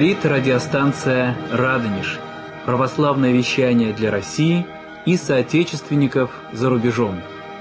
Говорит радиостанция «Радонеж». Православное вещание для России и соотечественников за рубежом.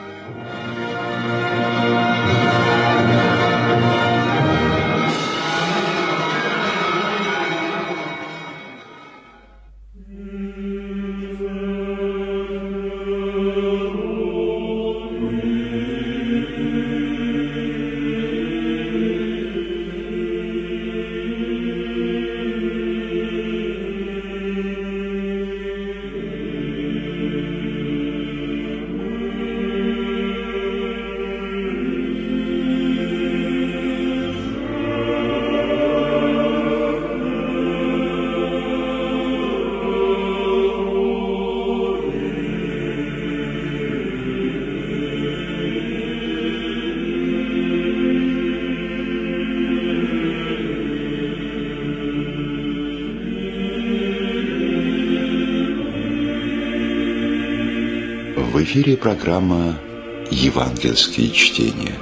В эфире программа «Евангельские чтения».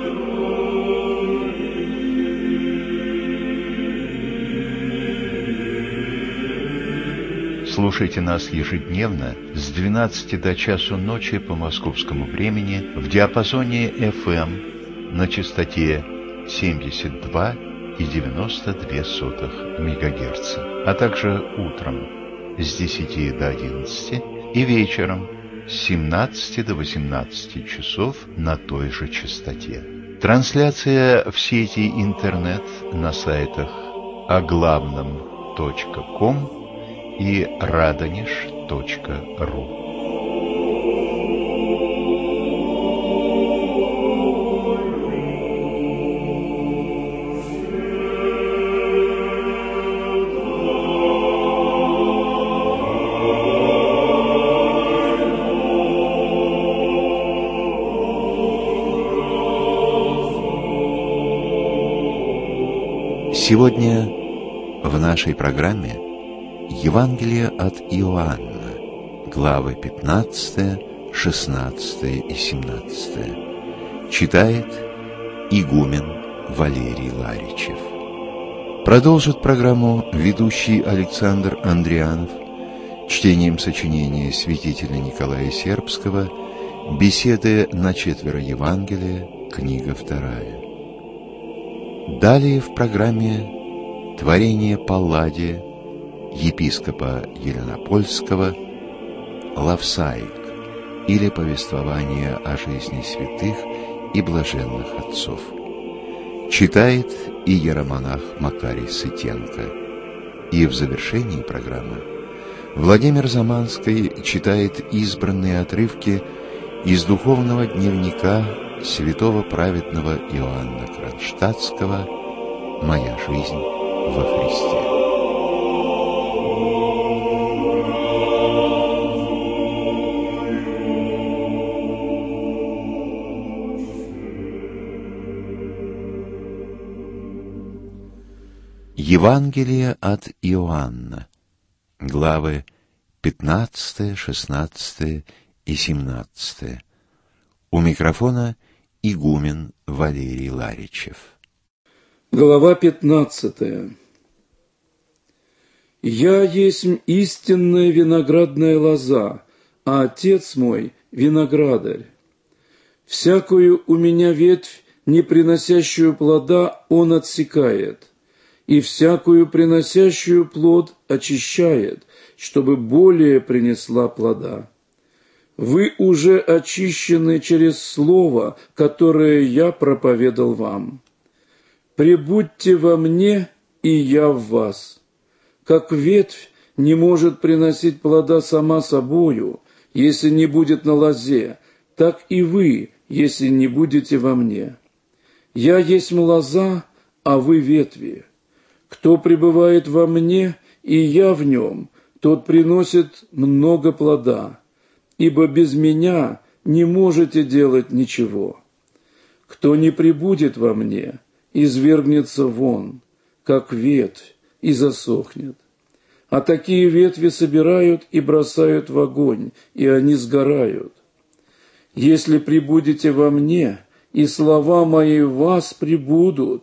Слушайте нас ежедневно с 12 до часу ночи по московскому времени в диапазоне FM на частоте 72,92 МГц, а также утром с 10 до 11 и вечером с 17 до 18 часов на той же частоте. Трансляция в сети интернет на сайтах оглавном.ком и radonеж.ру. Сегодня в нашей программе Евангелие от Иоанна, главы 15, 16 и 17. Читает игумен Валерий Ларичев. Продолжит программу ведущий Александр Андрианов чтением сочинения святителя Николая Сербского «Беседы на четверо Евангелия», книга 2. Далее в программе «Творение Палладия» епископа Еленопольского «Лавсаик» или повествование о жизни святых и блаженных отцов. Читает иеромонах Макарий Сытенко. И в завершении программы Владимир Заманский читает избранные отрывки из духовного дневника святого праведного Иоанна Кронштадтского «Моя жизнь во Христе». Евангелие от Иоанна, главы 15, 16 и 17. У микрофона игумен Валерий Ларичев. Глава 15. «Я есть истинная виноградная лоза, а Отец мой – виноградарь. Всякую у меня ветвь, не приносящую плода, Он отсекает, и всякую приносящую плод очищает, чтобы более принесла плода. Вы уже очищены через слово, которое я проповедал вам. Пребудьте во мне, и я в вас. Как ветвь не может приносить плода сама собою, если не будет на лозе, так и вы, если не будете во мне. Я есть лоза, а вы ветви. Кто пребывает во мне, и я в нем, тот приносит много плода, ибо без меня не можете делать ничего. Кто не пребудет во мне, извергнется вон, как ветвь, и засохнет. А такие ветви собирают и бросают в огонь, и они сгорают. Если пребудете во мне, и слова мои в вас пребудут,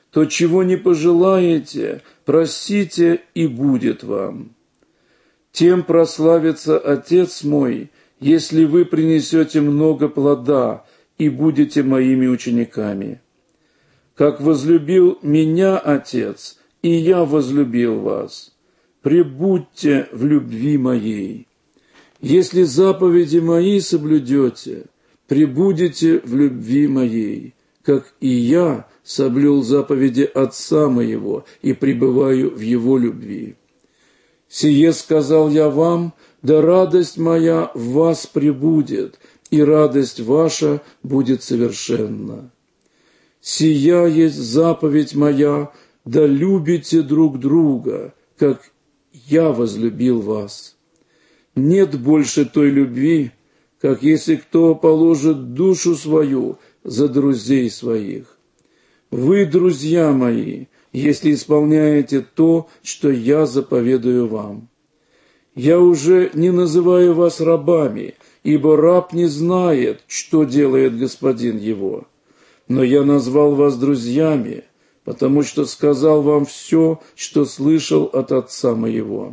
то чего не пожелаете, просите, и будет вам. Тем прославится Отец мой, если вы принесете много плода и будете моими учениками. Как возлюбил меня Отец, и я возлюбил вас, пребудьте в любви моей. Если заповеди мои соблюдете, пребудете в любви моей, как и я соблюл заповеди Отца моего и пребываю в его любви. Сие сказал я вам, да радость моя в вас пребудет, и радость ваша будет совершенна. Сия есть заповедь моя, да любите друг друга, как я возлюбил вас. Нет больше той любви, как если кто положит душу свою за друзей своих. Вы, друзья мои, если исполняете то, что я заповедую вам. Я уже не называю вас рабами, ибо раб не знает, что делает господин его. Но я назвал вас друзьями, потому что сказал вам все, что слышал от Отца моего.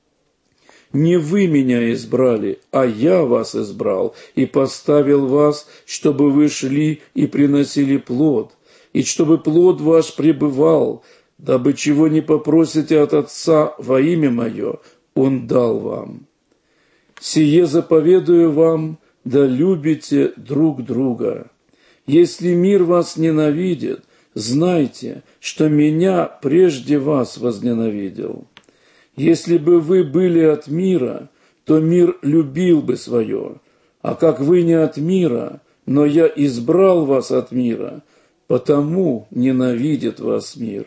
Не вы меня избрали, а я вас избрал и поставил вас, чтобы вы шли и приносили плод, и чтобы плод ваш пребывал, дабы чего не попросите от Отца во имя мое, Он дал вам. Сие заповедую вам, да любите друг друга. Если мир вас ненавидит, знайте, что меня прежде вас возненавидел. Если бы вы были от мира, то мир любил бы свое, а как вы не от мира, но я избрал вас от мира, потому ненавидит вас мир.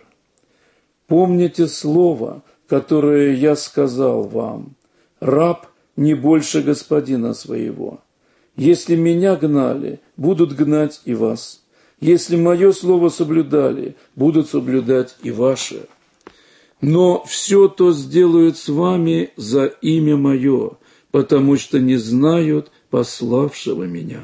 Помните слово, которое я сказал вам: раб не больше господина своего. Если меня гнали, будут гнать и вас. Если мое слово соблюдали, будут соблюдать и ваше. Но все то сделают с вами за имя мое, потому что не знают пославшего меня.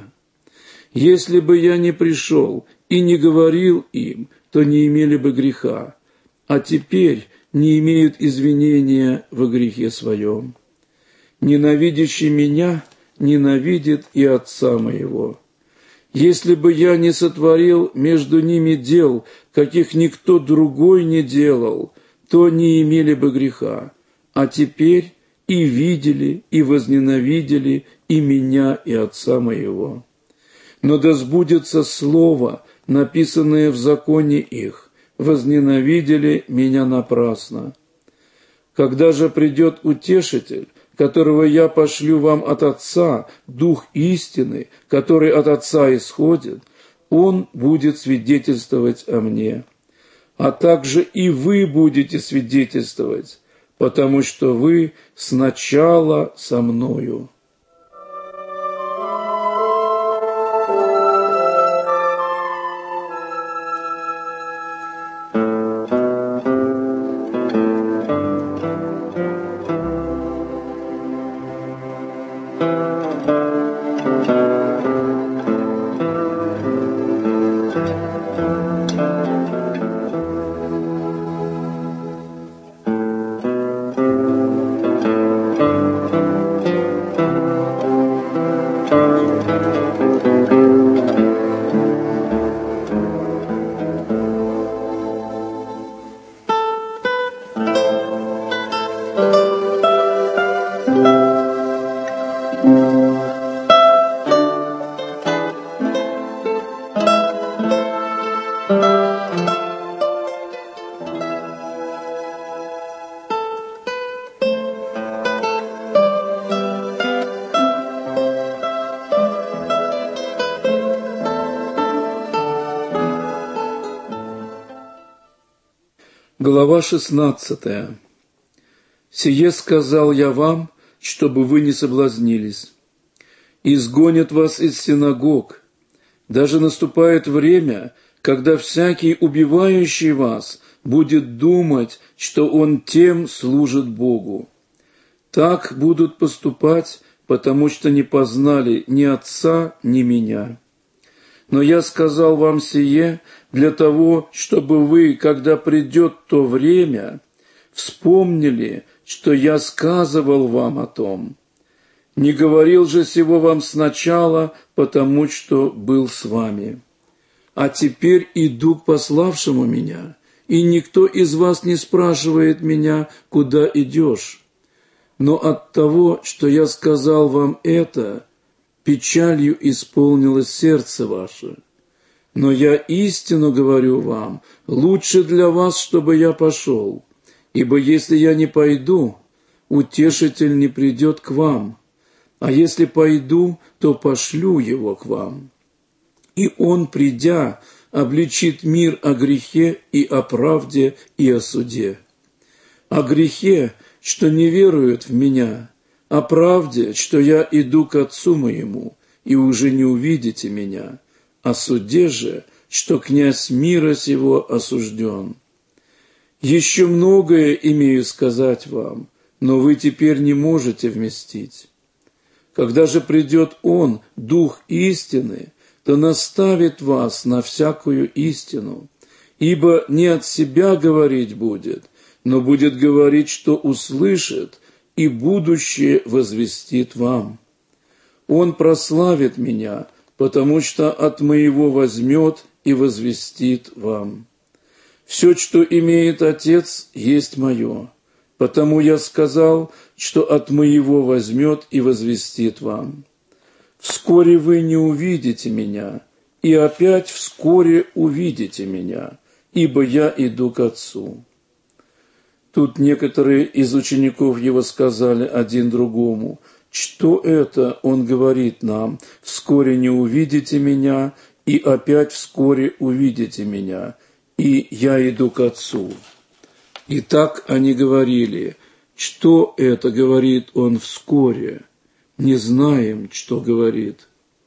Если бы я не пришел и не говорил им, то не имели бы греха, а теперь не имеют извинения во грехе своем. Ненавидящий меня ненавидит и Отца моего. Если бы я не сотворил между ними дел, каких никто другой не делал, то не имели бы греха, а теперь и видели, и возненавидели и меня, и Отца моего. Но да сбудется слово, написанное в законе их: возненавидели меня напрасно. Когда же придет Утешитель, которого я пошлю вам от Отца, Дух истины, который от Отца исходит, Он будет свидетельствовать о мне. А также и вы будете свидетельствовать, потому что вы сначала со мною. Глава 16. «Сие сказал я вам, чтобы вы не соблазнились. Изгонят вас из синагог. Даже наступает время, когда всякий, убивающий вас, будет думать, что он тем служит Богу. Так будут поступать, потому что не познали ни Отца, ни Меня. Но я сказал вам сие, для того, чтобы вы, когда придет то время, вспомнили, что я сказывал вам о том. Не говорил же сего вам сначала, потому что был с вами. А теперь иду к пославшему меня, и никто из вас не спрашивает меня, куда идешь. Но от того, что я сказал вам это, печалью исполнилось сердце ваше. Но я истину говорю вам, лучше для вас, чтобы я пошел. Ибо если я не пойду, утешитель не придет к вам. А если пойду, то пошлю его к вам. И он, придя, обличит мир о грехе и о правде и о суде. О грехе, что не веруют в меня, о правде, что я иду к Отцу моему, и уже не увидите меня, о суде же, что князь мира сего осужден. Еще многое имею сказать вам, но вы теперь не можете вместить. Когда же придет Он, Дух истины, то наставит вас на всякую истину, ибо не от себя говорить будет, но будет говорить, что услышит, и будущее возвестит вам. Он прославит меня, потому что от моего возьмет и возвестит вам. Все, что имеет Отец, есть мое, потому я сказал, что от моего возьмет и возвестит вам. Вскоре вы не увидите меня, и опять вскоре увидите меня, ибо я иду к Отцу». Тут некоторые из учеников его сказали один другому: «Что это он говорит нам? Вскоре не увидите меня, и опять вскоре увидите меня, и я иду к Отцу». И так они говорили: «Что это говорит он вскоре? Не знаем, что говорит».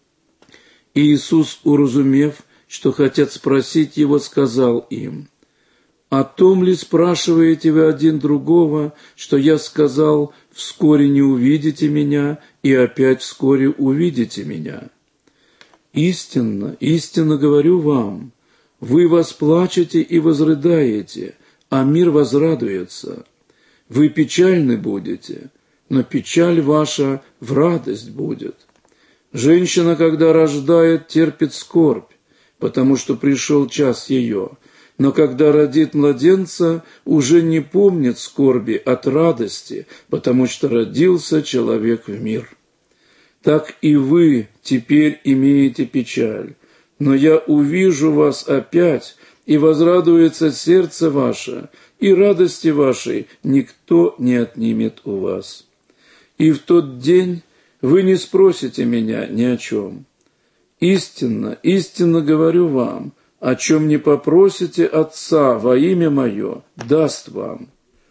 И Иисус, уразумев, что хотят спросить его, сказал им: «О том ли спрашиваете вы один другого, что я сказал: вскоре не увидите меня, и опять вскоре увидите меня? Истинно, истинно говорю вам, вы восплачете и возрыдаете, а мир возрадуется. Вы печальны будете, но печаль ваша в радость будет. Женщина, когда рождает, терпит скорбь, потому что пришел час ее, но когда родит младенца, уже не помнит скорби от радости, потому что родился человек в мир. Так и вы теперь имеете печаль, но я увижу вас опять, и возрадуется сердце ваше, и радости вашей никто не отнимет у вас. И в тот день вы не спросите меня ни о чем. Истинно, истинно говорю вам, о чем не попросите Отца во имя Мое, даст вам.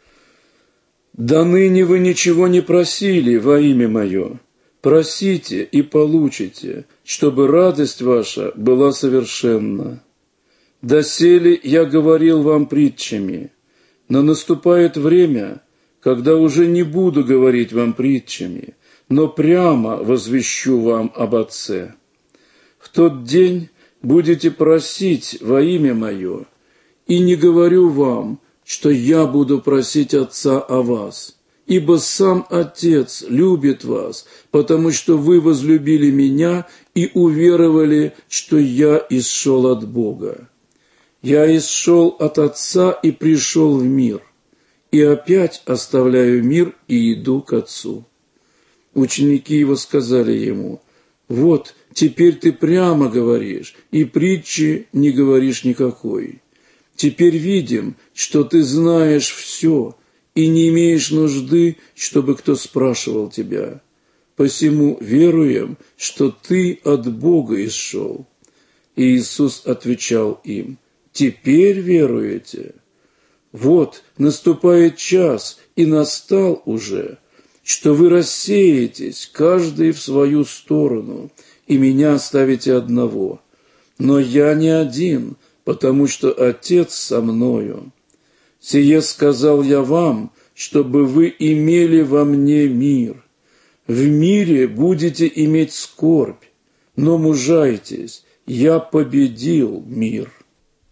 До ныне вы ничего не просили во имя Мое. Просите и получите, чтобы радость ваша была совершенна. Доселе я говорил вам притчами, но наступает время, когда уже не буду говорить вам притчами, но прямо возвещу вам об Отце. В тот день будете просить во имя Мое, и не говорю вам, что я буду просить Отца о вас, ибо сам Отец любит вас, потому что вы возлюбили Меня и уверовали, что я исшел от Бога. Я исшел от Отца и пришел в мир, и опять оставляю мир и иду к Отцу». Ученики Его сказали Ему: «Вот, теперь ты прямо говоришь, и притчи не говоришь никакой. Теперь видим, что ты знаешь все, и не имеешь нужды, чтобы кто спрашивал тебя. Посему веруем, что ты от Бога исшел». И Иисус отвечал им: «Теперь веруете? Вот наступает час, и настал уже, что вы рассеетесь, каждый в свою сторону, и меня оставите одного. Но я не один, потому что Отец со мною. Сие сказал я вам, чтобы вы имели во мне мир. В мире будете иметь скорбь, но мужайтесь, я победил мир».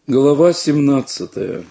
Глава 17.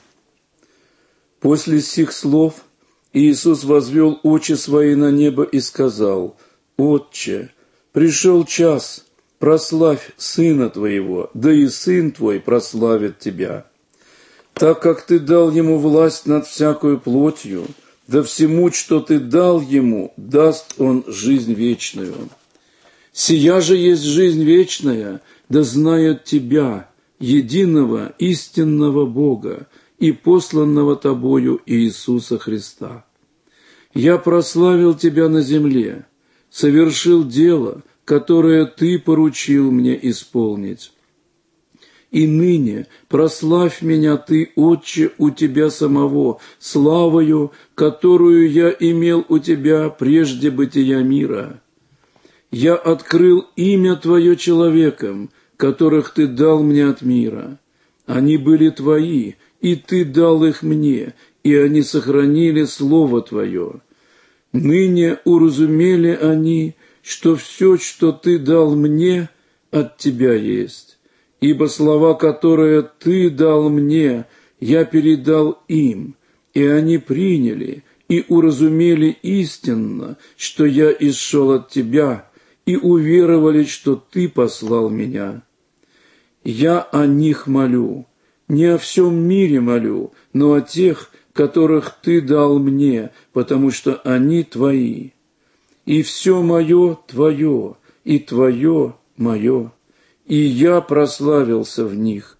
После сих слов Иисус возвел очи свои на небо и сказал: «Отче, пришел час, прославь Сына Твоего, да и Сын Твой прославит Тебя. Так как Ты дал Ему власть над всякою плотью, да всему, что Ты дал Ему, даст Он жизнь вечную. Сия же есть жизнь вечная, да знают Тебя, единого истинного Бога и посланного Тобою Иисуса Христа. Я прославил Тебя на земле, совершил дело, которое Ты поручил мне исполнить. И ныне прославь меня Ты, Отче, у Тебя самого, славою, которую я имел у Тебя прежде бытия мира. Я открыл имя Твое человекам, которых Ты дал мне от мира. Они были Твои, и Ты дал их мне, и они сохранили Слово Твое. Ныне уразумели они, что все, что Ты дал мне, от Тебя есть. Ибо слова, которые Ты дал мне, я передал им, и они приняли и уразумели истинно, что я исшел от Тебя, и уверовали, что Ты послал меня. Я о них молю, не о всем мире молю, но о тех, которых Ты дал мне, потому что они Твои. И все мое Твое, и Твое мое, и я прославился в них.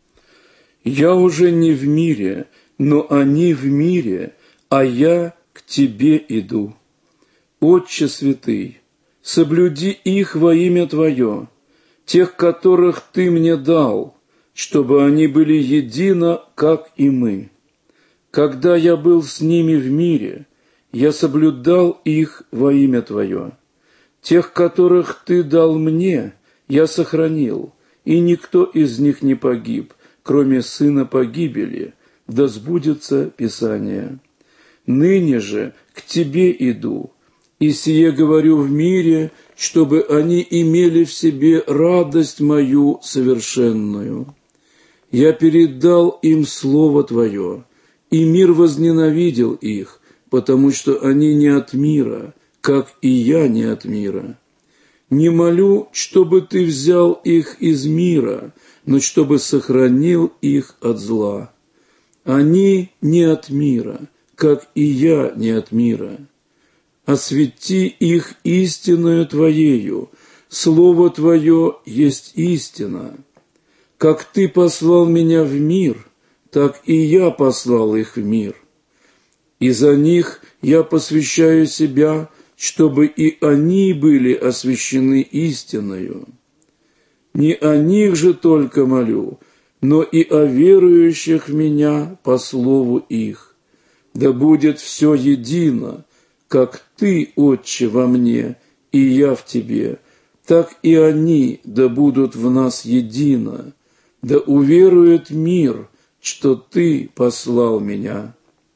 Я уже не в мире, но они в мире, а я к Тебе иду. Отче святый, соблюди их во имя Твое, тех, которых Ты мне дал, чтобы они были едино, как и мы. Когда я был с ними в мире, я соблюдал их во имя Твое. Тех, которых Ты дал мне, я сохранил, и никто из них не погиб, кроме сына погибели, да сбудется Писание. Ныне же к Тебе иду, и сие говорю в мире, чтобы они имели в себе радость мою совершенную. Я передал им Слово Твое, и мир возненавидел их, потому что они не от мира, как и я не от мира. Не молю, чтобы Ты взял их из мира, но чтобы сохранил их от зла. Они не от мира, как и я не от мира. Освети их истиною Твоею, Слово Твое есть истина. Как Ты послал меня в мир, так и я послал их в мир. И за них я посвящаю себя, чтобы и они были освящены истиною. Не о них же только молю, но и о верующих в Меня по слову их. Да будет все едино, как Ты, Отче, во мне, и я в Тебе, так и они да будут в нас едино, да уверует мир, что Ты послал Меня.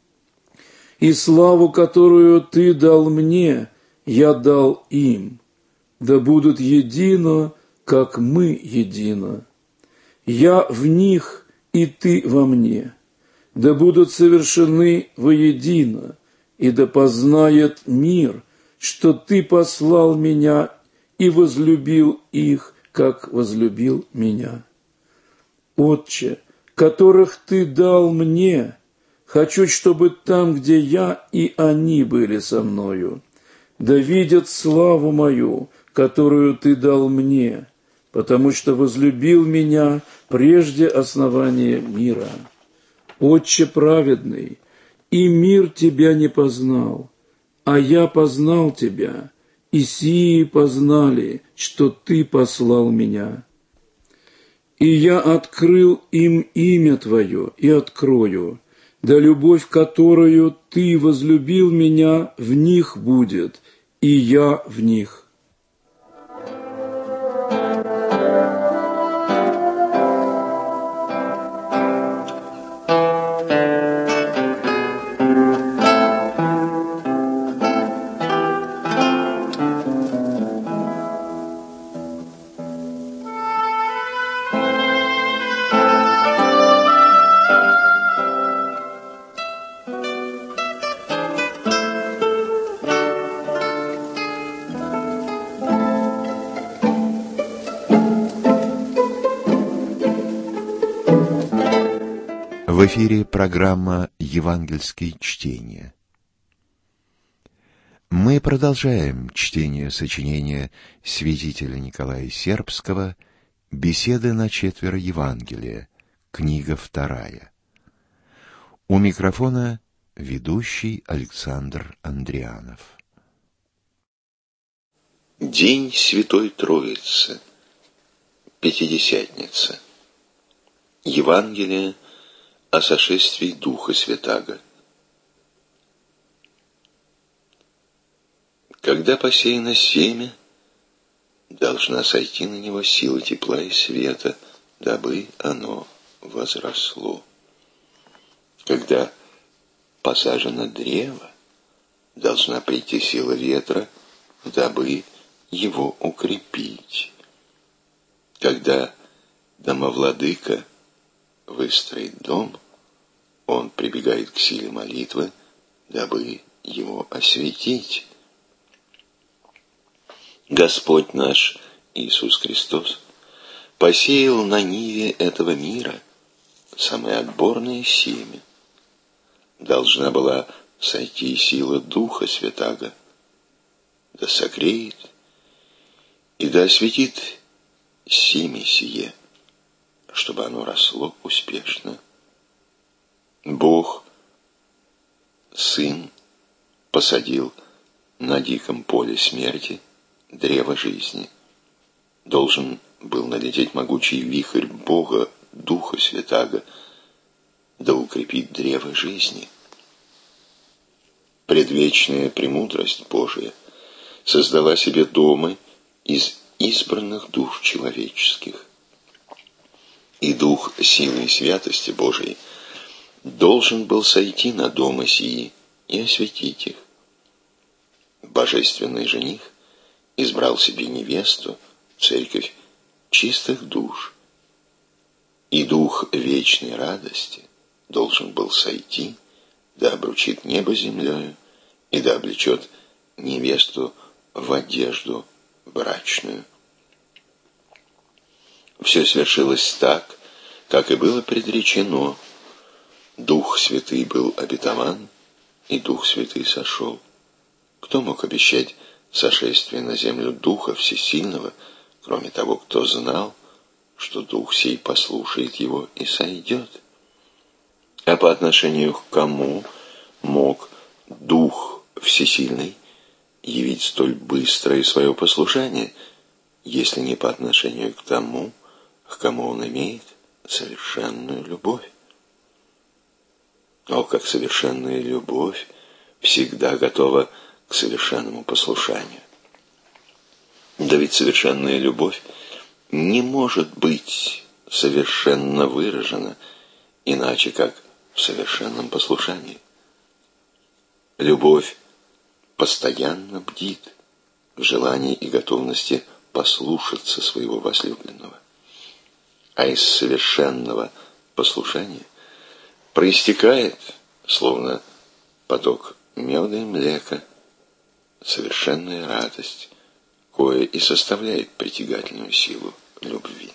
И славу, которую Ты дал мне, я дал им, да будут едино, как мы едино. Я в них, и Ты во мне, да будут совершены воедино, и да познает мир, что Ты послал Меня и возлюбил их, как возлюбил Меня. Отче, которых Ты дал мне, хочу, чтобы там, где я, и они были со мною, да видят славу мою, которую Ты дал мне, потому что возлюбил Меня прежде основания мира. Отче праведный, и мир Тебя не познал, а я познал Тебя, и сии познали, что Ты послал Меня. И я открыл им имя Твое и открою, да любовь, которую Ты возлюбил Меня, в них будет, и я в них». В эфире программа «Евангельские чтения». Мы продолжаем чтение сочинения святителя Николая Сербского «Беседы на четверо Евангелия», книга 2. У микрофона ведущий Александр Андрианов. День Святой Троицы, Пятидесятница. Евангелие о сошествии Духа Святаго. Когда посеяно семя, должна сойти на него сила тепла и света, дабы оно возросло. Когда посажено древо, должна прийти сила ветра, дабы его укрепить. Когда домовладыка выстроит дом, он прибегает к силе молитвы, дабы его осветить. Господь наш Иисус Христос посеял на ниве этого мира самое отборное семя. Должна была сойти сила Духа Святаго, да согреет и да осветит семя сие, чтобы оно росло успешно. Бог, Сын, посадил на диком поле смерти древо жизни. Должен был налететь могучий вихрь Бога, Духа Святаго, да укрепит древо жизни. Предвечная премудрость Божия создала себе дома из избранных душ человеческих. И дух силы и святости Божией должен был сойти на дома сии и осветить их. Божественный жених избрал себе невесту, церковь чистых душ, и дух вечной радости должен был сойти, да обручит небо землею, и да облечет невесту в одежду брачную. Все свершилось так, как и было предречено. Дух Святый был обетован, и Дух Святый сошел. Кто мог обещать сошествие на землю Духа Всесильного, кроме того, кто знал, что Дух сей послушает его и сойдет? А по отношению к кому мог Дух Всесильный явить столь быстрое свое послушание, если не по отношению к тому, к кому он имеет совершенную любовь? О, как совершенная любовь всегда готова к совершенному послушанию. Да ведь совершенная любовь не может быть совершенно выражена иначе, как в совершенном послушании. Любовь постоянно бдит в желании и готовности послушаться своего возлюбленного. А из совершенного послушания проистекает, словно поток меда и млека, совершенная радость, кое и составляет притягательную силу любви.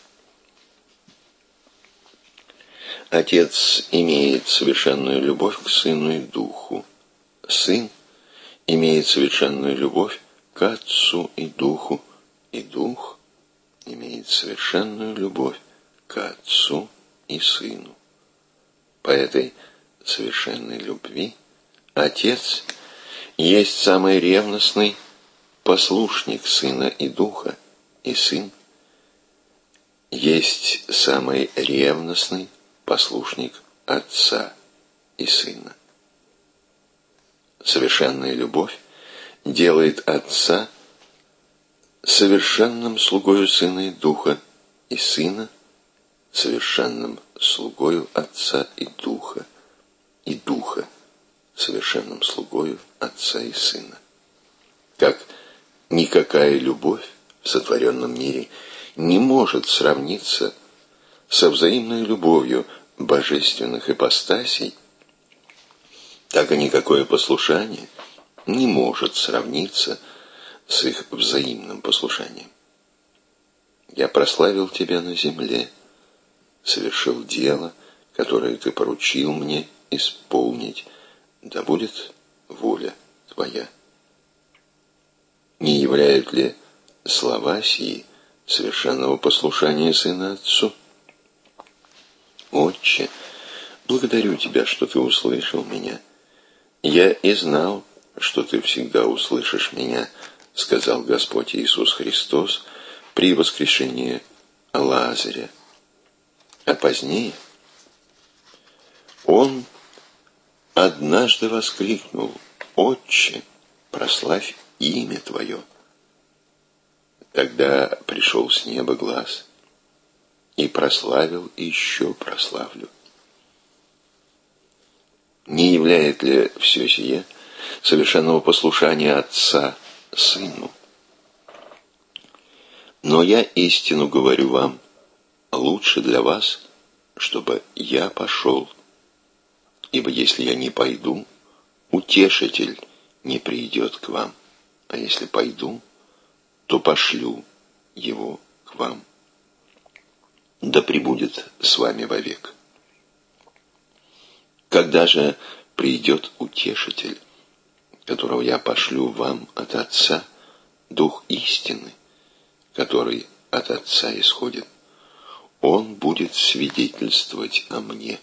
Отец имеет совершенную любовь к Сыну и Духу. Сын имеет совершенную любовь к Отцу и Духу, и Дух имеет совершенную любовь к Отцу и Сыну. По этой совершенной любви Отец есть самый ревностный послушник Сына и Духа, и Сын есть самый ревностный послушник Отца и Сына. Совершенная любовь делает Отца совершенным слугою Сына и Духа, и Сына совершенным слугою Отца и Духа совершенным слугою Отца и Сына. Как никакая любовь в сотворенном мире не может сравниться со взаимной любовью божественных ипостасей, так и никакое послушание не может сравниться с их взаимным послушанием. Я прославил тебя на земле, совершил дело, которое ты поручил мне исполнить, да будет воля твоя. Не являют ли слова сии совершенного послушания сына отцу? Отче, благодарю тебя, что ты услышал меня. Я и знал, что ты всегда услышишь меня, сказал Господь Иисус Христос при воскрешении Лазаря. А позднее Он однажды воскликнул: «Отче, прославь имя Твое». Тогда пришел с неба глас: «И прославил, и еще прославлю». Не являет ли все сие совершенного послушания Отца Сыну? Но я истину говорю вам, лучше для вас, чтобы я пошел. Ибо если я не пойду, Утешитель не придет к вам. А если пойду, то пошлю его к вам. Да пребудет с вами вовек. Когда же придет Утешитель, которого я пошлю вам от Отца, Дух истины, который от Отца исходит, Он будет свидетельствовать о мне.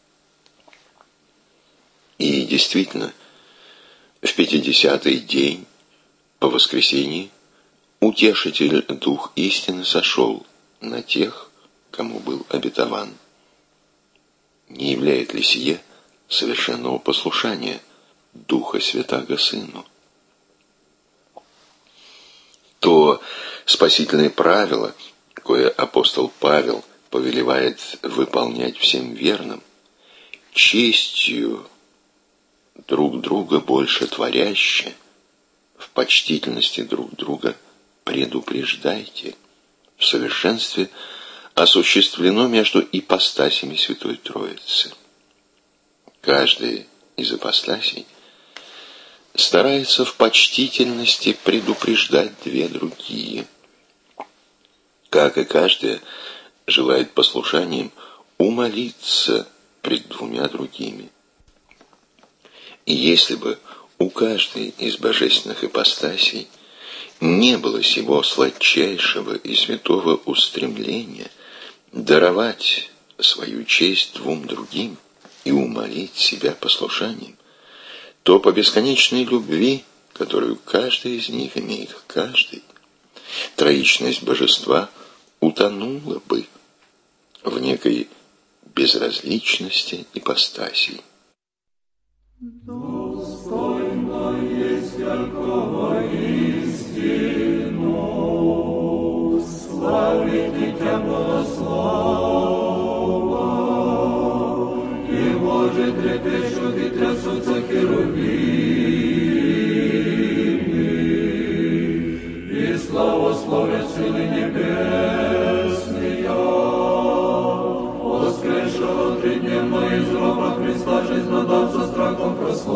И действительно, в 50-й день по воскресенье Утешитель, Дух истины, сошел на тех, кому был обетован. Не являет ли сие совершенного послушания Духа Святаго Сыну? То спасительное правило, кое апостол Павел повелевает выполнять всем верным, честью друг друга больше творяще, в почтительности друг друга предупреждайте, в совершенстве осуществлено между ипостасями Святой Троицы. Каждая из ипостасей старается в почтительности предупреждать две другие, как и каждая желает послушанием умолиться пред двумя другими. И если бы у каждой из божественных ипостасей не было сего сладчайшего и святого устремления даровать свою честь двум другим и умолить себя послушанием, то по бесконечной любви, которую каждый из них имеет к каждой, троичность божества утонула бы в некой безразличности ипостасей. Достойно есть якого истину, славить Дитя Богослова, и Боже трепещут и трясутся херувимы, и славословят силы небесные, воскресшего тридневно из гроба Христа жизнодавца страхом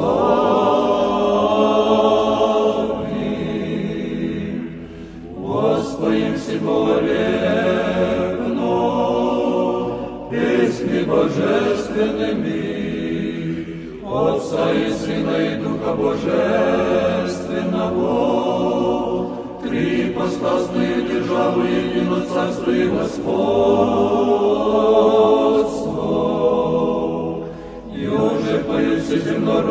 прославим. Воспоим всего векно песни божественными, Отца и Сына и Духа Божественного, три ипостасные державы, едино царство и господство. И уже поют все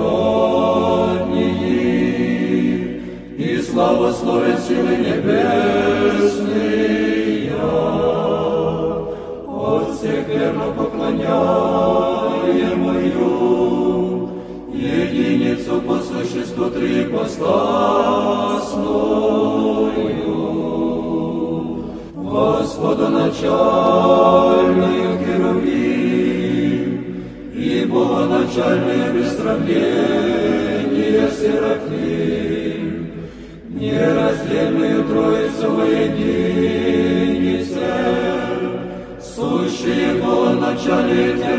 земнородние, и славословят силы небесные. От всех верно поклоняемую единицу по существу трипостасную, Господа начальную херувим, и Бога начальное без сравнения серафим, нераздельную Троицу воединице, сущие Бога начале Тебя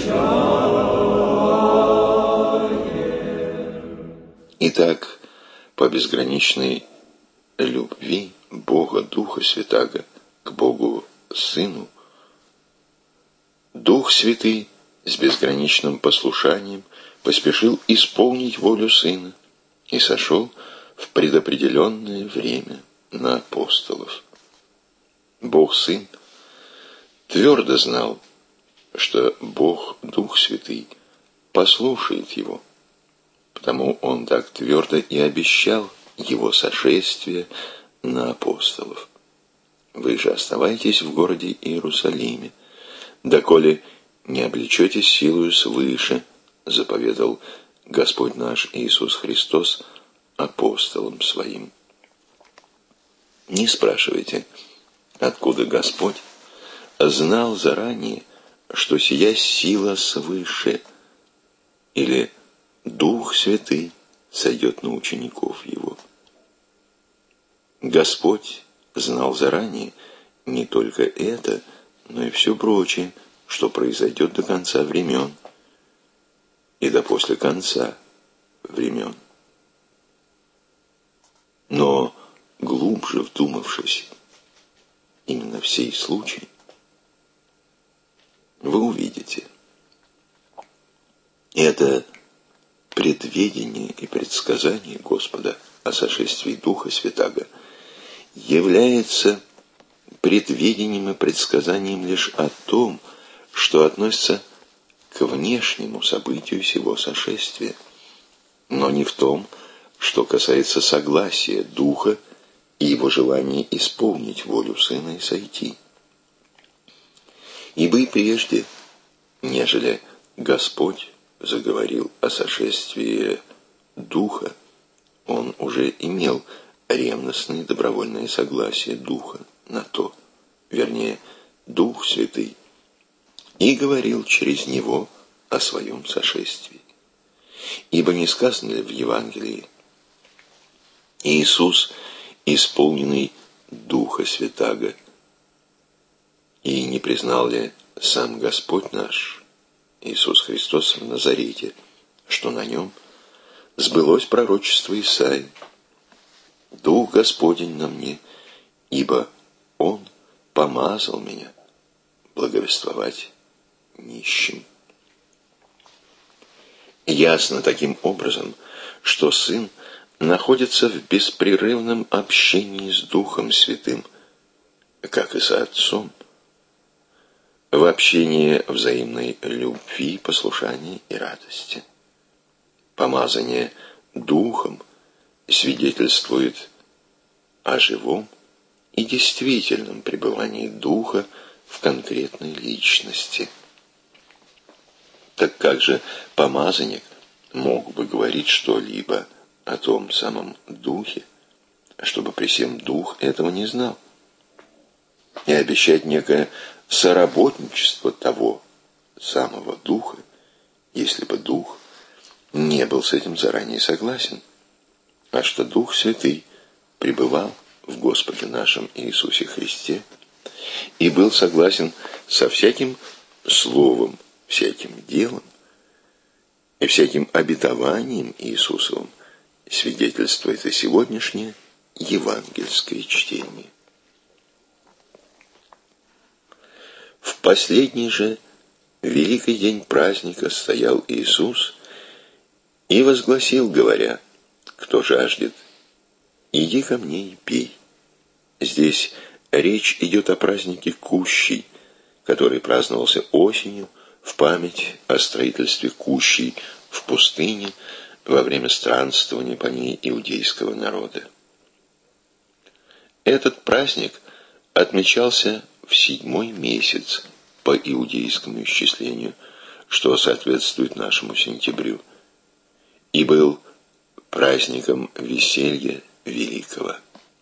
величаем. Итак, по безграничной любви Бога Духа Святаго к Богу Сыну, Дух Святый с безграничным послушанием поспешил исполнить волю Сына и сошел в предопределенное время на апостолов. Бог Сын твердо знал, что Бог Дух Святый послушает его, потому Он так твердо и обещал его сошествие на апостолов. Вы же оставайтесь в городе Иерусалиме, доколе не облечетесь силою свыше, заповедал Господь наш Иисус Христос апостолам Своим. Не спрашивайте, откуда Господь знал заранее, что сия сила свыше, или Дух Святый сойдет на учеников Его. Господь знал заранее не только это, но и все прочее, что произойдет до конца времен и до после конца времен. Но, глубже вдумавшись именно в сей случай, вы увидите, это предведение и предсказание Господа о сошествии Духа Святаго является предведением и предсказанием лишь о том, что относится к внешнему событию сего сошествия, но не в том, что касается согласия Духа и его желания исполнить волю Сына и сойти. Ибо и прежде, нежели Господь заговорил о сошествии Духа, Он уже имел ревностное добровольное согласие Духа на то, вернее, Дух Святый, и говорил через Него о Своем сошествии. Ибо не сказано ли в Евангелии: Иисус, исполненный Духа Святаго, и не признал ли сам Господь наш, Иисус Христос в Назарете, что на Нем сбылось пророчество Исаии: Дух Господень на мне, ибо Он помазал меня благовествовать нищим. Ясно таким образом, что Сын находится в беспрерывном общении с Духом Святым, как и со Отцом, в общении взаимной любви, послушания и радости. Помазание Духом свидетельствует о живом и действительном пребывании Духа в конкретной личности. Так как же помазанник мог бы говорить что-либо о том самом Духе, чтобы при сем Дух этого не знал, и обещать некое соработничество того самого Духа, если бы Дух не был с этим заранее согласен, а что Дух Святый пребывал в Господе нашем Иисусе Христе и был согласен со всяким словом, всяким делом и всяким обетованием Иисусовым, свидетельствует и сегодняшнее евангельское чтение. В последний же великий день праздника стоял Иисус и возгласил, говоря: «Кто жаждет, иди ко мне и пей». Здесь речь идет о празднике Кущей, который праздновался осенью в память о строительстве Кущей в пустыне во время странствования по ней иудейского народа. Этот праздник отмечался в 7-й месяц по иудейскому исчислению, что соответствует нашему сентябрю, и был праздником веселья великого.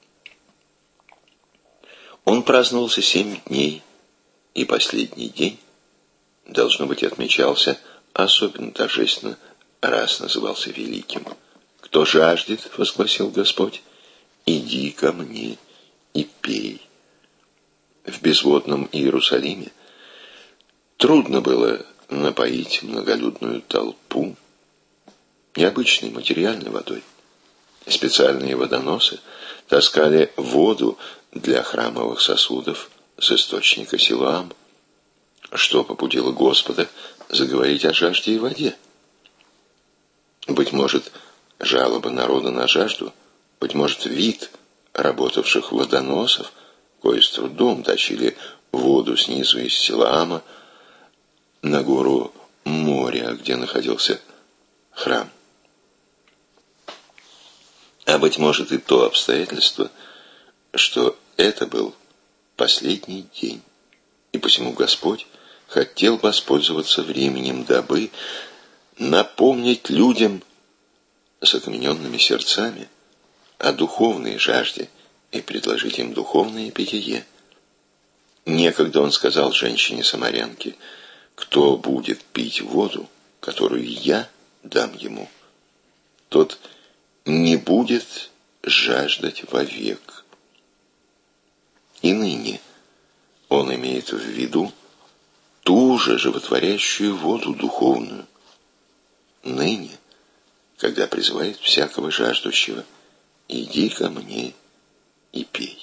Он праздновался 7 дней, и последний день, должно быть, отмечался особенно торжественно, раз назывался великим. «Кто жаждет, — возгласил Господь, — иди ко мне и пей». В безводном Иерусалиме трудно было напоить многолюдную толпу необычной материальной водой. Специальные водоносы таскали воду для храмовых сосудов с источника Силоам, что побудило Господа заговорить о жажде и воде. Быть может, жалоба народа на жажду, быть может, вид работавших водоносов, кои с трудом тащили воду снизу из Силаама на гору Мория, где находился храм. А быть может и то обстоятельство, что это был последний день, и посему Господь хотел воспользоваться временем, дабы напомнить людям с окамененными сердцами о духовной жажде и предложить им духовное питье. Некогда он сказал женщине-самарянке: «Кто будет пить воду, которую я дам ему, тот не будет жаждать вовек». И ныне он имеет в виду ту же животворящую воду духовную. Ныне, когда призывает всякого жаждущего: «Иди ко мне и пей».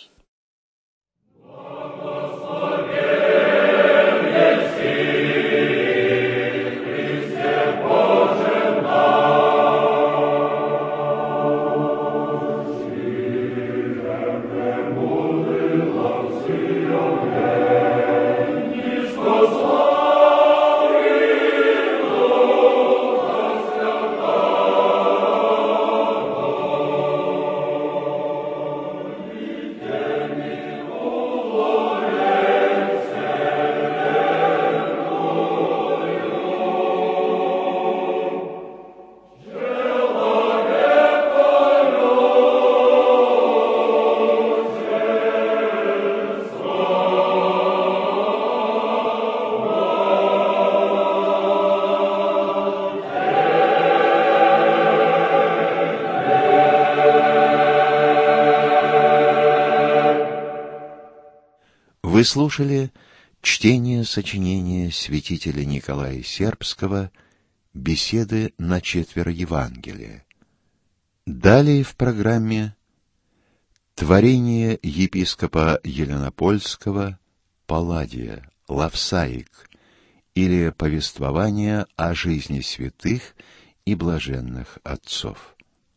Вы слушали чтение сочинения святителя Николая Сербского «Беседы на четверо Евангелия». Далее в программе творение епископа Еленопольского Палладия «Лавсаик» или повествование о жизни святых и блаженных отцов.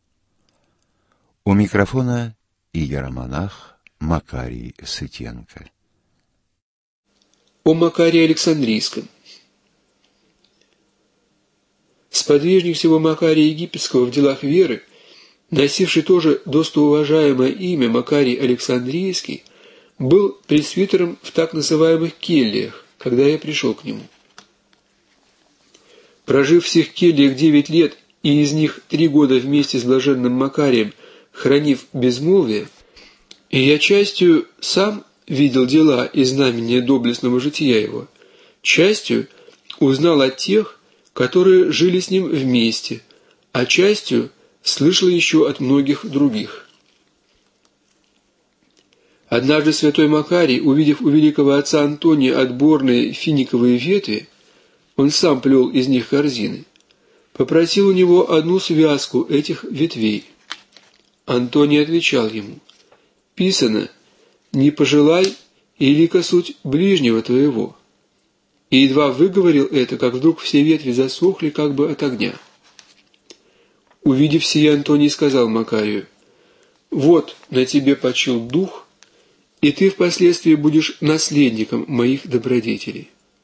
У микрофона иеромонах Макарий Сытенко. О Макарии Александрийском. Сподвижник всего Макария Египетского в делах веры, носивший тоже достоуважаемое имя Макарий Александрийский, был пресвитером в так называемых кельях, когда я пришел к нему. Прожив в всех кельях 9 лет и из них 3 года вместе с блаженным Макарием, хранив безмолвие, и я частью сам видел дела и знамения доблестного жития его, частью узнал от тех, которые жили с ним вместе, а частью слышал еще от многих других. Однажды святой Макарий, увидев у великого отца Антония отборные финиковые ветви, он сам плел из них корзины, попросил у него одну связку этих ветвей. Антоний отвечал ему: «Писано: не пожелай илика суть ближнего твоего». И едва выговорил это, как вдруг все ветви засохли как бы от огня. Увидев сие, Антоний сказал Макарию: «Вот на тебе почил дух, и ты впоследствии будешь наследником моих добродетелей».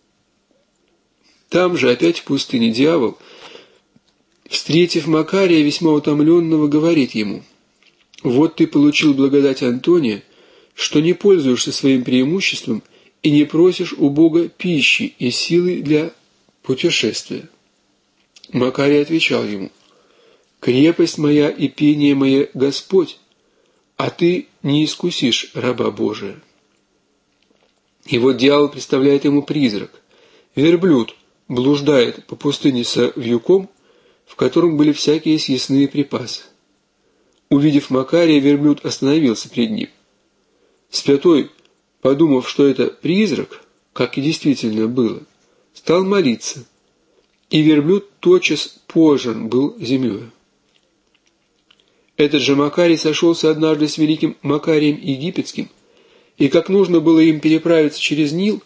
Там же, опять в пустыне, дьявол, встретив Макария, весьма утомленного, говорит ему: «Вот ты получил благодать Антония, что не пользуешься своим преимуществом и не просишь у Бога пищи и силы для путешествия». Макарий отвечал ему: «Крепость моя и пение мое Господь, а ты не искусишь раба Божия». И вот дьявол представляет ему призрак. Верблюд блуждает по пустыне со вьюком, в котором были всякие съестные припасы. Увидев Макария, верблюд остановился перед ним. Святой, подумав, что это призрак, как и действительно было, стал молиться, и верблюд тотчас пожран был землей. Этот же Макарий сошелся однажды с великим Макарием Египетским, и как нужно было им переправиться через Нил,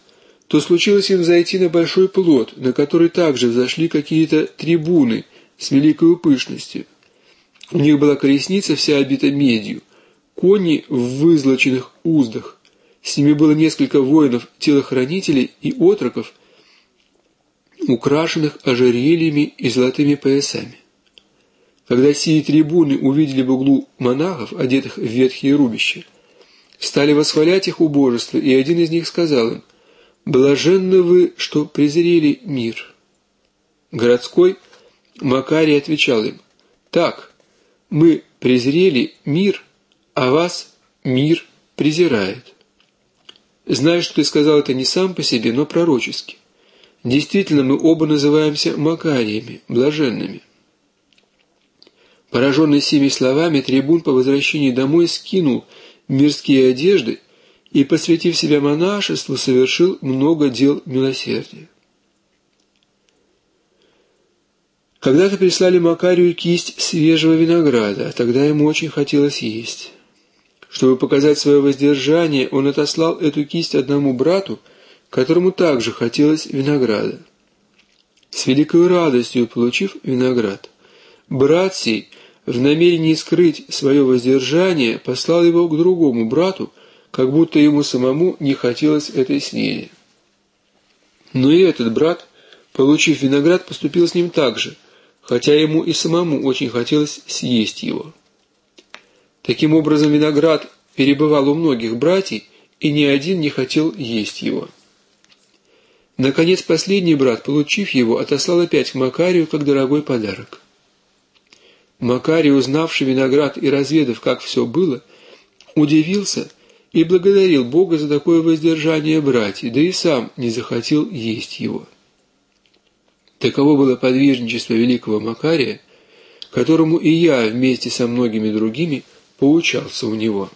то случилось им зайти на большой плот, на который также взошли какие-то трибуны с великой пышностью. У них была колесница вся обита медью, кони в вызлоченных уздах, с ними было несколько воинов-телохранителей и отроков, украшенных ожерельями и золотыми поясами. Когда сии трибуны увидели в углу монахов, одетых в ветхие рубища, стали восхвалять их убожество, и один из них сказал им: «Блаженны вы, что презрели мир». Городской Макарий отвечал им: «Так, мы презрели мир, а вас мир презирает». Знаю, что ты сказал это не сам по себе, но пророчески. Действительно, мы оба называемся Макариями, блаженными. Пораженный сими словами, трибун по возвращении домой скинул мирские одежды и, посвятив себя монашеству, совершил много дел милосердия. Когда-то прислали Макарию кисть свежего винограда, а тогда ему очень хотелось есть. Чтобы показать свое воздержание, он отослал эту кисть одному брату, которому также хотелось винограда. С великой радостью получив виноград, брат сей, в намерении скрыть свое воздержание, послал его к другому брату, как будто ему самому не хотелось этой снеди. Но и этот брат, получив виноград, поступил с ним так же, хотя ему и самому очень хотелось съесть его. Таким образом, виноград перебывал у многих братьев, и ни один не хотел есть его. Наконец, последний брат, получив его, отослал опять к Макарию как дорогой подарок. Макарий, узнавший виноград и разведав, как все было, удивился и благодарил Бога за такое воздержание братьев, да и сам не захотел есть его. Таково было подвижничество великого Макария, которому и я вместе со многими другими поучался у него.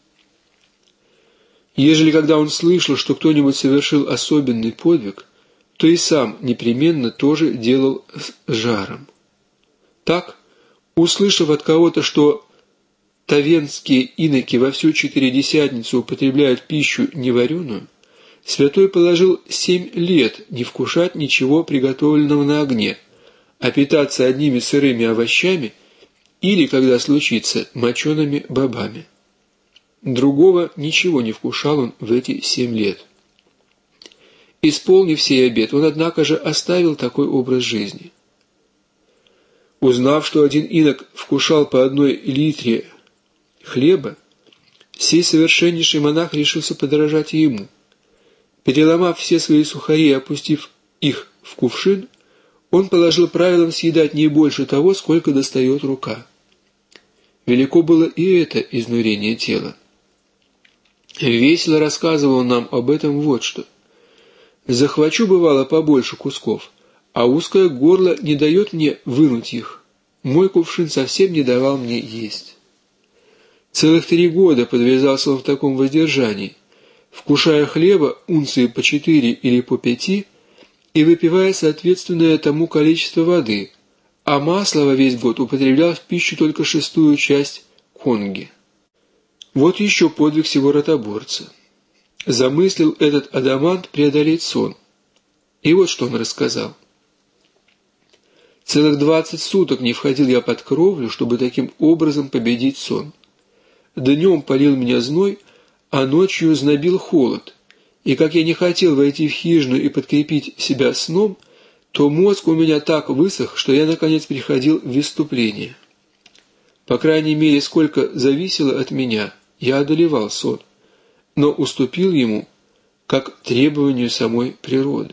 Ежели когда он слышал, что кто-нибудь совершил особенный подвиг, то и сам непременно тоже делал с жаром. Так, услышав от кого-то, что тавенские иноки во всю Четыредесятницу употребляют пищу невареную, святой положил 7 лет не вкушать ничего приготовленного на огне, а питаться одними сырыми овощами или, когда случится, мочеными бобами. Другого ничего не вкушал он в эти 7 лет. Исполнив сей обет, он, однако же, оставил такой образ жизни. Узнав, что один инок вкушал по 1 литре хлеба, сей совершеннейший монах решился подражать и ему. Переломав все свои сухари и опустив их в кувшин, он положил правилом съедать не больше того, сколько достает рука. Велико было и это изнурение тела. Весело рассказывал нам об этом вот что. «Захвачу, бывало, побольше кусков, а узкое горло не дает мне вынуть их. Мой кувшин совсем не давал мне есть». Целых 3 года подвязался он в таком воздержании, вкушая хлеба унции по 4 или по 5 и выпивая соответственное тому количество воды, а масло во весь год употреблял в пищу только 1/6 часть конги. Вот еще подвиг сего ротоборца. Замыслил этот адамант преодолеть сон. И вот что он рассказал. Целых 20 суток не входил я под кровлю, чтобы таким образом победить сон. Днем палил меня зной, а ночью знобил холод. И как я не хотел войти в хижину и подкрепить себя сном, то мозг у меня так высох, что я, наконец, приходил в исступление. По крайней мере, сколько зависело от меня, я одолевал сон, но уступил ему, как требованию самой природы.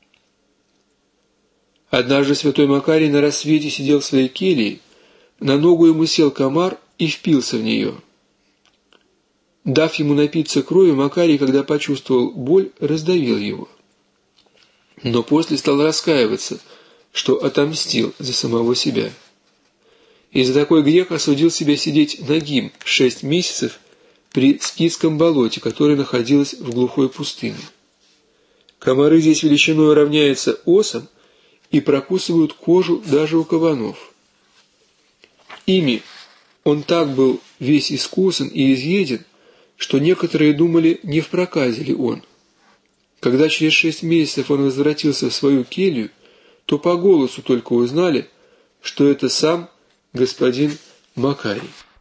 Однажды святой Макарий на рассвете сидел в своей келье, на ногу ему сел комар и впился в нее. Дав ему напиться крови, Макарий, когда почувствовал боль, раздавил его. Но после стал раскаиваться, что отомстил за самого себя. И за такой грех осудил себя сидеть нагим 6 месяцев при Скитском болоте, которое находилось в глухой пустыне. Комары здесь величиной равняются осам и прокусывают кожу даже у кабанов. Ими он так был весь искусан и изъеден, что некоторые думали, не в проказе ли он. Когда через 6 месяцев он возвратился в свою келью, то по голосу только узнали, что это сам господин Макарий.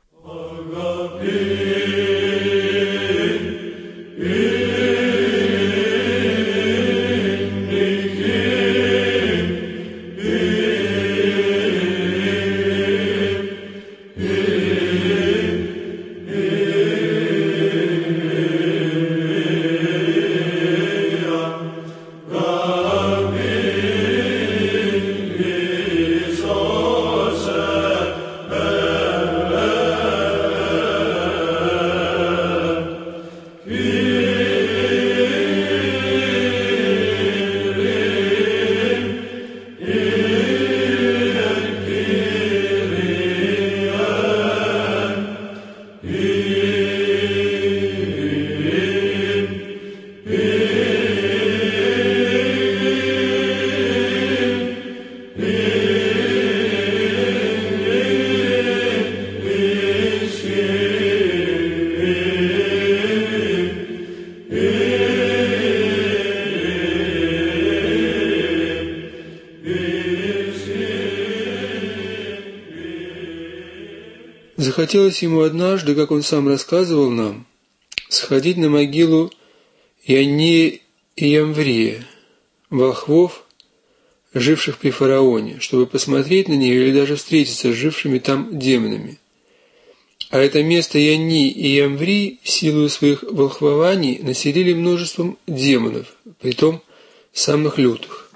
Захотелось ему однажды, как он сам рассказывал нам, сходить на могилу Яннея и Ямврия, волхвов, живших при фараоне, чтобы посмотреть на нее или даже встретиться с жившими там демонами. А это место Янни и Ямврий, силою своих волхвований, населили множеством демонов, притом самых лютых.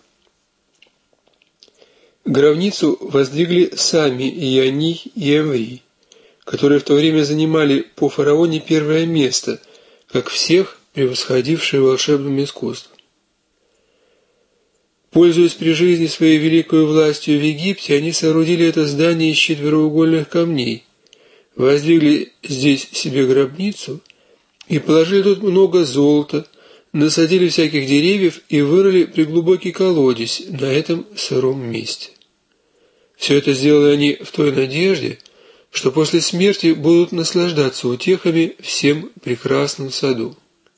Гробницу воздвигли сами Янни и Ямврий, которые в то время занимали по фараоне первое место, как всех превосходившие волшебным искусством. Пользуясь при жизни своей великой властью в Египте, они соорудили это здание из четвероугольных камней, воздвигли здесь себе гробницу и положили тут много золота, насадили всяких деревьев и вырыли преглубокий колодец на этом сыром месте. Все это сделали они в той надежде, что после смерти будут наслаждаться утехами всем прекрасном саду.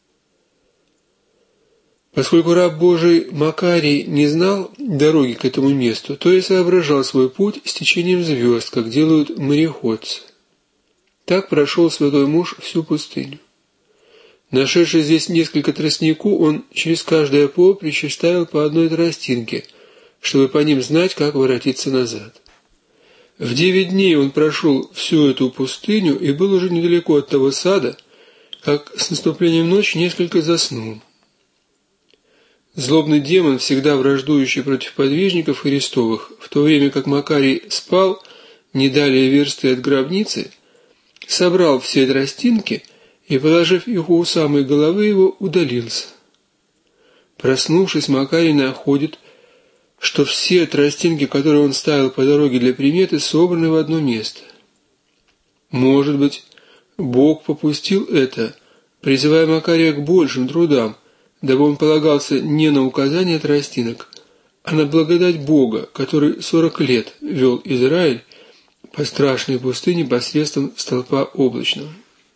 Поскольку раб Божий Макарий не знал дороги к этому месту, то и соображал свой путь с течением звезд, как делают мореходцы. Так прошел святой муж всю пустыню. Нашедший здесь несколько тростнику, он через каждое поприще ставил по одной тростинке, чтобы по ним знать, как воротиться назад. В 9 дней он прошел всю эту пустыню и был уже недалеко от того сада, как с наступлением ночи несколько заснул. Злобный демон, всегда враждующий против подвижников Христовых, в то время как Макарий спал не далее версты от гробницы, собрал все тростинки и, положив их у самой головы его, удалился. Проснувшись, Макарий находит, что все тростинки, которые он ставил по дороге для приметы, собраны в одно место. Может быть, Бог попустил это, призывая Макария к большим трудам, дабы он полагался не на указание тростинок, а на благодать Бога, который 40 лет вел Израиль по страшной пустыне посредством столпа облачного.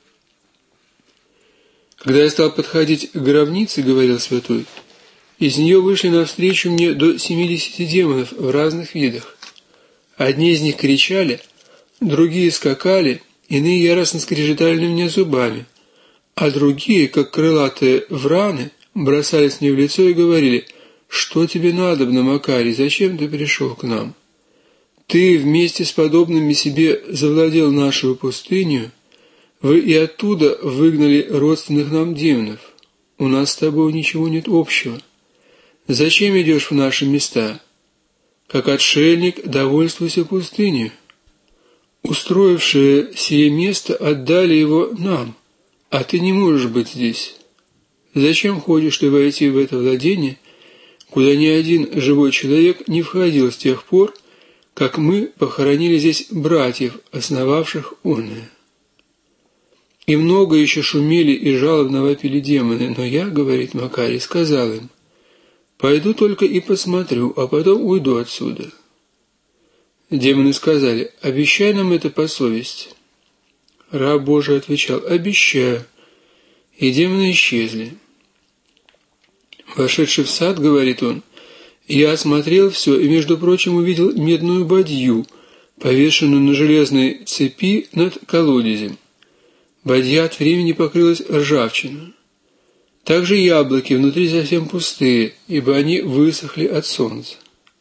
Когда я стал подходить к гробнице, говорил святой, из нее вышли навстречу мне до 70 демонов в разных видах. Одни из них кричали, другие скакали, иные яростно скрежетали на меня зубами, а другие, как крылатые враны, бросались мне в лицо и говорили: «Что тебе надобно, Макарий, зачем ты пришел к нам? Ты вместе с подобными себе завладел нашу пустыню, вы и оттуда выгнали родственных нам демонов. У нас с тобой ничего нет общего. Зачем идешь в наши места? Как отшельник, довольствуйся пустыней. Устроившие сие место отдали его нам, а ты не можешь быть здесь. Зачем хочешь ты войти в это владение, куда ни один живой человек не входил с тех пор, как мы похоронили здесь братьев, основавших оное?» И много еще шумели и жалобно вопили демоны, но я, говорит Макарий, сказал им: «Пойду только и посмотрю, а потом уйду отсюда». Демоны сказали: «Обещай нам это по совести». Раб Божий отвечал: «Обещаю». И демоны исчезли. Вошедший в сад, говорит он, я осмотрел все и, между прочим, увидел медную бадью, повешенную на железной цепи над колодезем. Бадья от времени покрылась ржавчиной. Также яблоки внутри совсем пустые, ибо они высохли от солнца.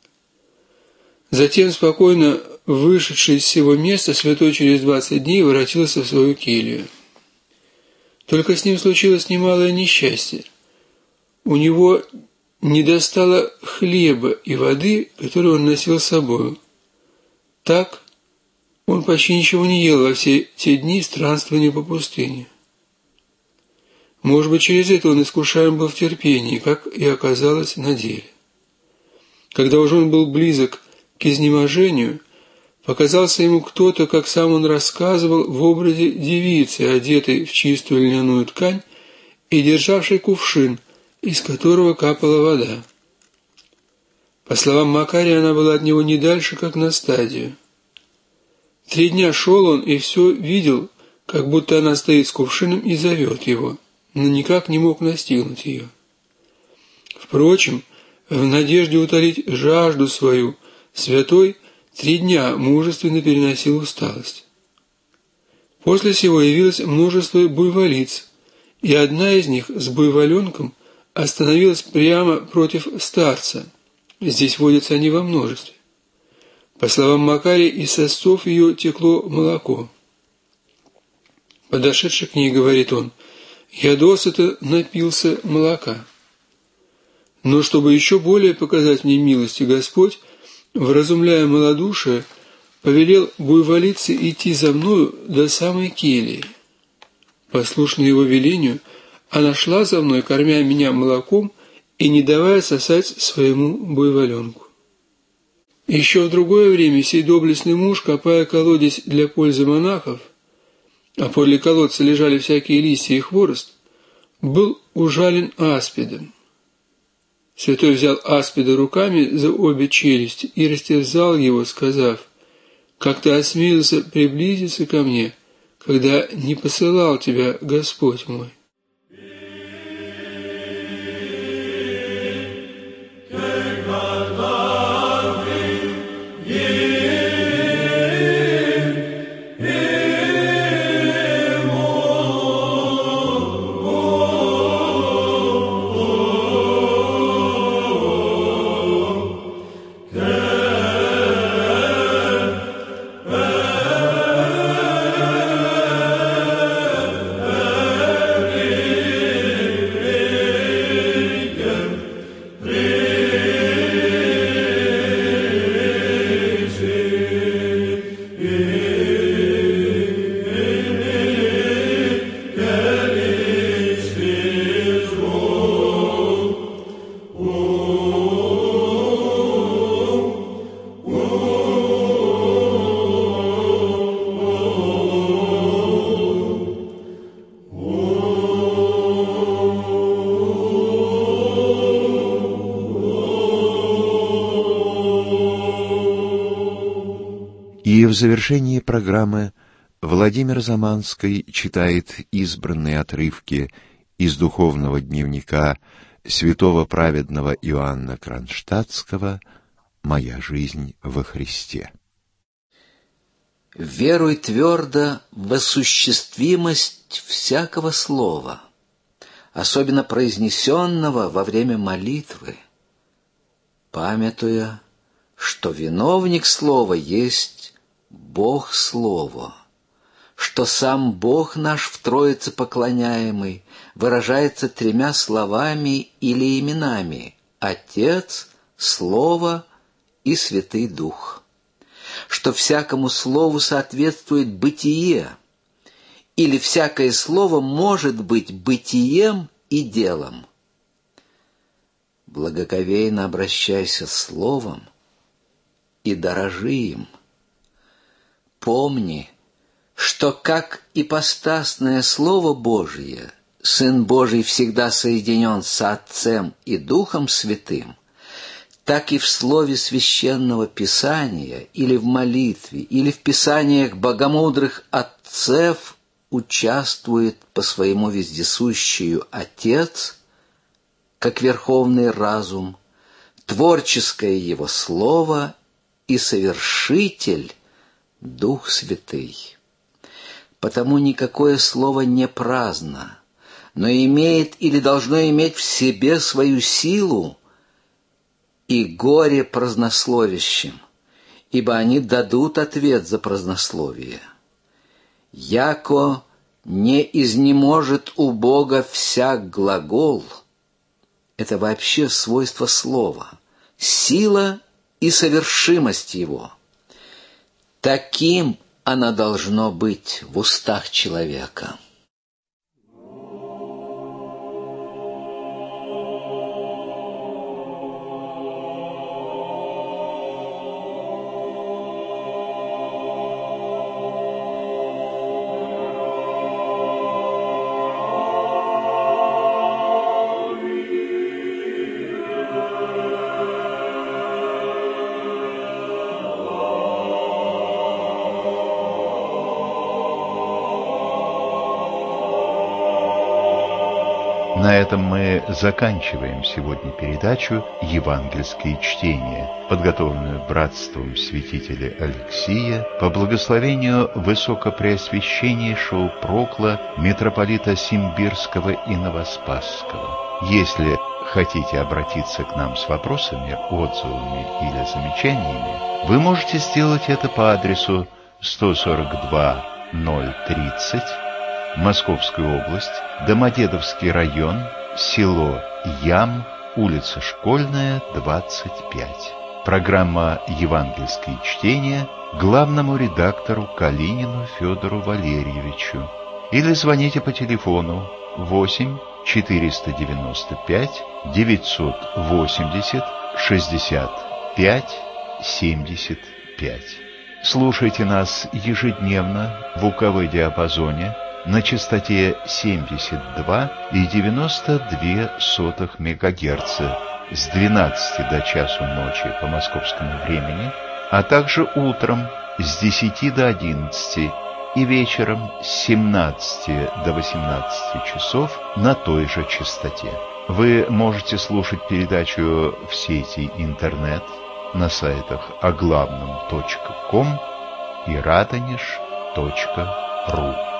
Затем, спокойно вышедший из сего места, святой через 20 дней воротился в свою келью. Только с ним случилось немалое несчастье. У него не достало хлеба и воды, которую он носил с собою. Так он почти ничего не ел во все те дни странствования по пустыне. Может быть, через это он искушаем был в терпении, как и оказалось на деле. Когда уже он был близок к изнеможению, показался ему кто-то, как сам он рассказывал, в образе девицы, одетой в чистую льняную ткань и державшей кувшин, из которого капала вода. По словам Макария, она была от него не дальше, как на стадию. 3 дня шел он и все видел, как будто она стоит с кувшином и зовет его, но никак не мог настигнуть ее. Впрочем, в надежде утолить жажду свою, святой 3 дня мужественно переносил усталость. После сего явилось множество буйволиц, и одна из них с буйволенком остановилась прямо против старца. Здесь водятся они во множестве. По словам Макария, из сосцов ее текло молоко. Подошедший к ней, говорит он, я досыта напился молока. Но чтобы еще более показать мне милости, Господь, вразумляя малодушие, повелел буйволице идти за мною до самой кельи. Послушно его велению, она шла за мной, кормя меня молоком и не давая сосать своему буйволенку. Еще в другое время сей доблестный муж, копая колодец для пользы монахов, а подле колодца лежали всякие листья и хворост, был ужален аспидом. Святой взял аспида руками за обе челюсти и растерзал его, сказав, «Как ты осмелился приблизиться ко мне, когда не посылал тебя Господь мой?» И в завершении программы Владимир Заманский читает избранные отрывки из духовного дневника святого праведного Иоанна Кронштадтского «Моя жизнь во Христе». Веруй твердо в осуществимость всякого слова, особенно произнесенного во время молитвы, памятуя, что виновник слова есть Бог Слово, что сам Бог наш в Троице поклоняемый выражается 3 словами или именами – Отец, Слово и Святый Дух, что всякому слову соответствует бытие, или всякое слово может быть бытием и делом. Благоговейно обращайся с словом и дорожи им. Помни, что как ипостасное Слово Божие, Сын Божий всегда соединен с Отцем и Духом Святым, так и в слове Священного Писания, или в молитве, или в писаниях богомудрых отцев участвует по своему вездесущему Отец, как верховный разум, творческое его слово и совершитель Дух Святый. Потому никакое слово не праздно, но имеет или должно иметь в себе свою силу, и горе празднословящим, ибо они дадут ответ за празднословие. Яко не изнеможет у Бога всяк глагол, это вообще свойство слова, сила и совершимость его. Таким оно должно быть в устах человека. На этом мы заканчиваем сегодня передачу «Евангельские чтения», подготовленную братством святителя Алексия по благословению высокопреосвященнейшего прокла митрополита Симбирского и Новоспасского. Если хотите обратиться к нам с вопросами, отзывами или замечаниями, вы можете сделать это по адресу 142-030, Московская область, Домодедовский район, село Ям, улица Школьная, 25. Программа «Евангельские чтения» главному редактору Калинину Федору Валерьевичу. Или звоните по телефону 8 495 980 65 75. Слушайте нас ежедневно в УКВ-диапазоне на частоте 72,92 МГц с 12 до часу ночи по московскому времени, а также утром с 10 до 11 и вечером с 17 до 18 часов на той же частоте. Вы можете слушать передачу в сети интернет на сайтах оглавном.ком и радонеж.ру.